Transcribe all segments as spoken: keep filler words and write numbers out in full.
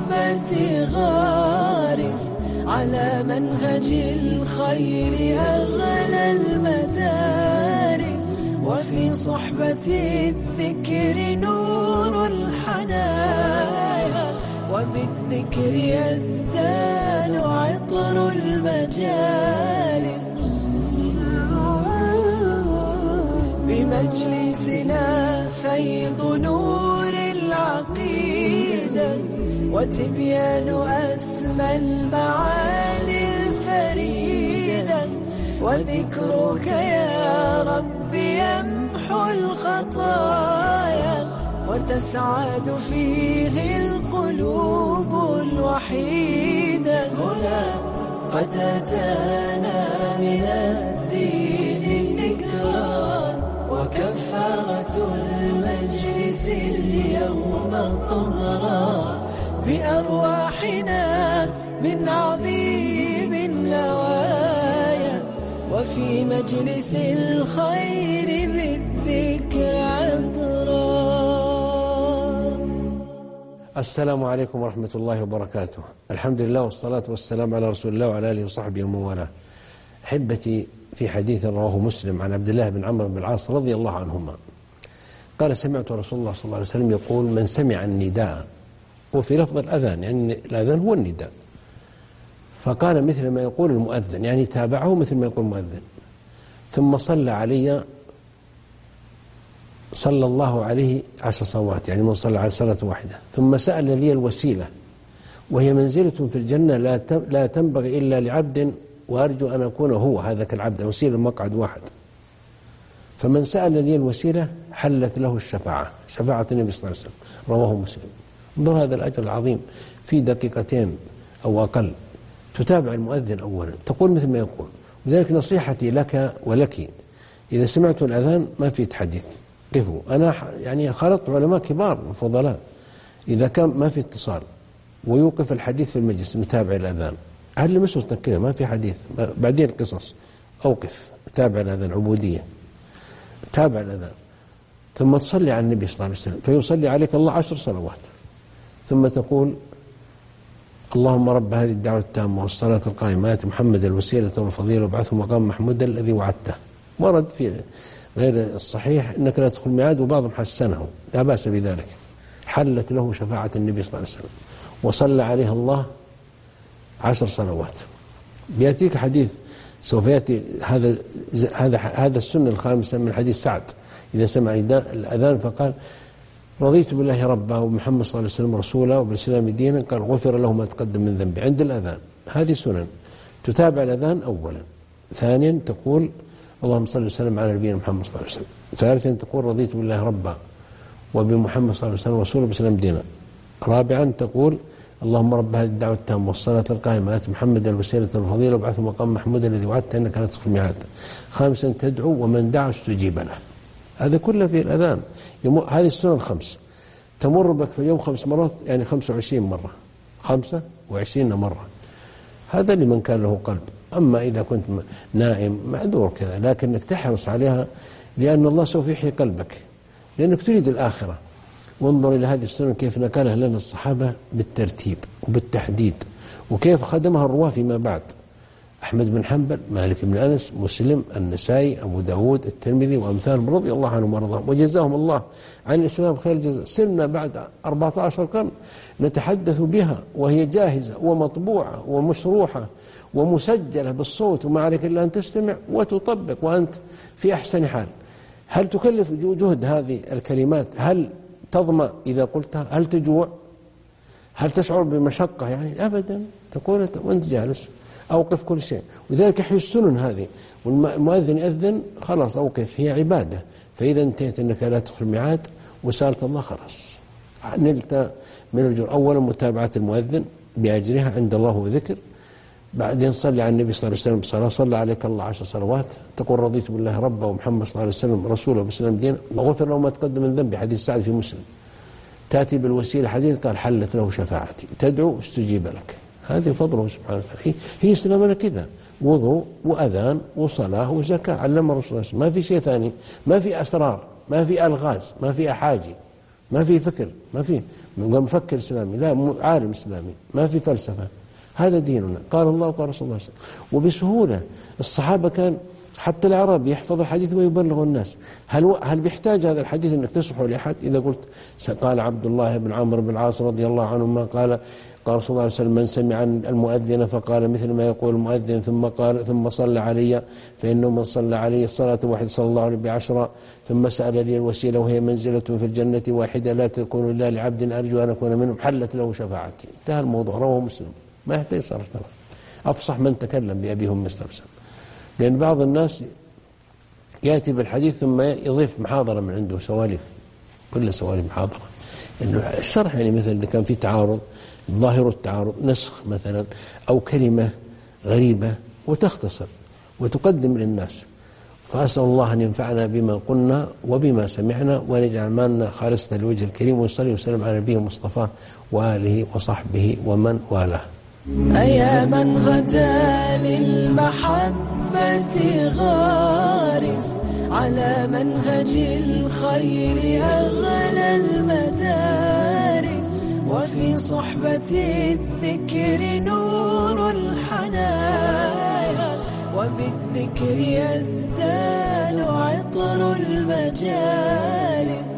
المحبة غارس على منهج الخير أغلى المدارس، وفي صحبة الذكر نور الحنايا، وبالذكر يزداد عطر المجالس. بمجلسنا فيض نور العقيدة، وتبيان أسمى المعاني الفريدة، وذكرك يا رب يمحو الخطايا، وتسعد فيه القلوب الوحيدة. هنا قد أتانا من الدين الذكرى، وكفارة المجلس اليوم طهرا، بأرواحنا من عظيم النوايا، وفي مجلس الخير بالذكر عطرا. السلام عليكم ورحمة الله وبركاته. الحمد لله والصلاة والسلام على رسول الله وعلى آله وصحبه ومن والاه. أحبتي، في حديث رواه مسلم عن عبد الله بن عمرو بن العاص رضي الله عنهما قال: سمعت رسول الله صلى الله عليه وسلم يقول: من سمع النداء، وفي لفظ الأذان، يعني الأذان هو النداء، فقال مثل ما يقول المؤذن، يعني تابعه مثل ما يقول المؤذن، ثم صلى علي صلى الله عليه عشر صلوات، يعني من صلى على صلاة واحدة، ثم سأل لي الوسيلة، وهي منزلة في الجنة لا تنبغي إلا لعبد، وأرجو أن أكون هو هذاك العبد، وسيلة مقعد واحد. فمن سأل لي الوسيلة حلت له الشفاعة، شفاعة النبي صلى الله عليه وسلم، رواه مسلم. انظر هذا الأجر العظيم، في دقيقتين أو أقل تتابع المؤذن أولا، تقول مثل ما يقول. وذلك نصيحتي لك ولك، إذا سمعت الأذان ما في تحديث، قفوا. أنا يعني خلطت علماء كبار فضلاء، إذا كان ما في اتصال ويوقف الحديث في المجلس متابع الأذان، علم مسوتك كذا ما في حديث، بعدين القصص، أوقف تابع الأذان، عبودية، تابع الأذان، ثم تصلي على النبي صلى الله عليه وسلم، فيصلي عليك الله عشر صلوات، ثم تقول: اللهم رب هذه الدعوة التامة والصلاة القائمة آت محمد الوسيلة والفضيلة وابعثه مقام محمود الذي وعدته. ورد في غير الصحيح إنك لا تدخل ميعاد، وبعضهم حسنه، لا بأس بذلك. حلت له شفاعة النبي صلى الله عليه وسلم، وصلى عليها الله عشر صلوات. بيأتيك حديث سوف يأتي هذا هذا هذا السنة الخامسة من حديث سعد، إذا سمع الأذان فقال: رضيت بالله ربا ومحمد صلى الله عليه وسلم رسولا وبالإسلام دينا، قال: غفر له ما تقدم من ذنبه. عند الأذان هذه سنن، تتابع الأذان أولا. ثانيا تقول: اللهم صل وسلم على نبينا محمد صلى الله عليه وسلم. ثالثا تقول: رضيت بالله ربا وبمحمد صلى الله عليه وسلم رسولا وبالإسلام دينا. رابعا تقول: اللهم رب هذه الدعوة التامة والصلاة القائمة آت محمد الوسيلة والفضيلة وابعثه مقام محمود الذي وعدته إنك لا تخلف الميعاد. خامسا تدعو: ومن دعا استجيب له. هذا كله في الأذان. هذه السنة الخمس تمر بك في اليوم خمس مرات، يعني خمسة وعشرين مرة، خمسة وعشرين مرة. هذا لمن كان له قلب. أما إذا كنت نائم معذور كذا، لكنك تحرص عليها، لأن الله سوف يحيي قلبك، لأنك تريد الآخرة. وانظر إلى هذه السنة كيف نقلها لنا الصحابة بالترتيب وبالتحديد، وكيف خدمها الرواة فيما بعد: أحمد بن حنبل، مالك بن أنس، مسلم، النسائي، أبو داود، الترمذي وأمثالهم رضي الله عنهم وارضاهم، وجزاهم الله عن الإسلام خير الجزاء. سنة بعد أربعة عشر قرن نتحدث بها، وهي جاهزة ومطبوعة ومشروحة ومسجلة بالصوت، وما عليك إلا أن تستمع وتطبق وأنت في أحسن حال. هل تكلف جهد هذه الكلمات؟ هل تظمأ إذا قلتها؟ هل تجوع؟ هل تشعر بمشقة؟ يعني أبدا، تقول وأنت جالس. أوقف كل شيء. وذلك يحيي السنن هذه، والمؤذن يأذن خلاص أوقف، هي عبادة. فإذا انتهيت أنك لا تدخل الميعاد وسألت الله، خلاص نلت من الأجر. أولا متابعة المؤذن بأجرها عند الله وذكر، بعدين صلي على النبي صلى الله عليه وسلم صلاة، صلى عليك الله عشر صلوات، تقول: رضيت بالله ربا ومحمد صلى الله عليه وسلم رسوله وبالإسلام دينا، وغفر له ما تقدم من ذنبه، حديث سعد في مسلم. تأتي بالوسيلة، حديث قال: حلت له شفاعتي، تدعو استجيب لك. هذه فضله سبحانه وتعالى. هي إسلامنا كذا، وضوء وأذان وصلاة وزكاة، علم الرسول صلى الله عليه وسلم. ما في شيء ثاني، ما في أسرار، ما في ألغاز، ما في أحاجي. ما في فكر، ما في مفكر إسلامي، لا عالم إسلامي، ما في فلسفة. هذا ديننا، قال الله وقال رسول الله صلى الله عليه وسلم. وبسهولة الصحابة كان حتى العرب يحفظ الحديث ويبلغ الناس. هل هل بيحتاج هذا الحديث انك تصحه لأحد؟ إذا قلت قال عبد الله بن عمرو بن العاص رضي الله عنهما قال قال رسول الله صلى الله عليه وسلم: من سمع المؤذن فقال مثل ما يقول المؤذن ثم قال ثم صلى علي فإنه من صلى علي الصلاة واحدة صلى الله عليه بعشرة، ثم سأل لي الوسيلة وهي منزلة في الجنة واحدة لا تكون إلا لعبد أرجو أن أكون منهم حلت له شفاعتي. انتهى الموضوع، رواه مسلم. ما يحتاج صرف ترى. أفصح من تكلم بأبيهم مسترسل. لأن بعض الناس يأتي بالحديث ثم يضيف محاضرة من عنده، سوالف، كل سوالف محاضرة. إنه الشرح يعني مثلا إذا كان في تعارض، ظاهر التعارض نسخ مثلا أو كلمة غريبة، وتختصر وتقدم للناس. فأسأل الله أن ينفعنا بما قلنا وبما سمعنا، وأن يجعل مالنا خالصة لوجه الكريم، ويصلي وسلم على نبيه المصطفى وآله وصحبه ومن والاه. أيا من غدا للمحبة غارس على منهج الخير أغلى المدارس، وفي صحبة الذكر نور الحنايا، وبالذكر يزداد عطر المجالس.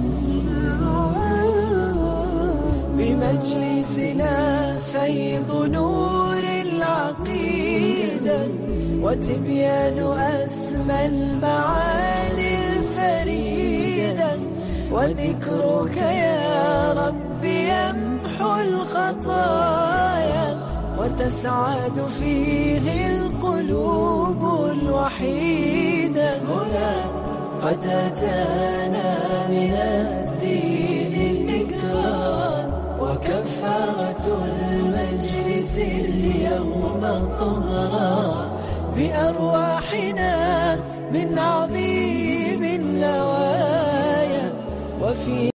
بمجلسنا فيض نور العقيدة، وتبيان أسمى المعاني الفريدة، وذكرك يا رب يمحو الخطايا، وتسعد فيه القلوب الوحيدة. هنا قد أتانا من الدين الذكرى، وكفارة المجلس اليوم طهرا، بأرواحنا من عظيم النوايا. وفي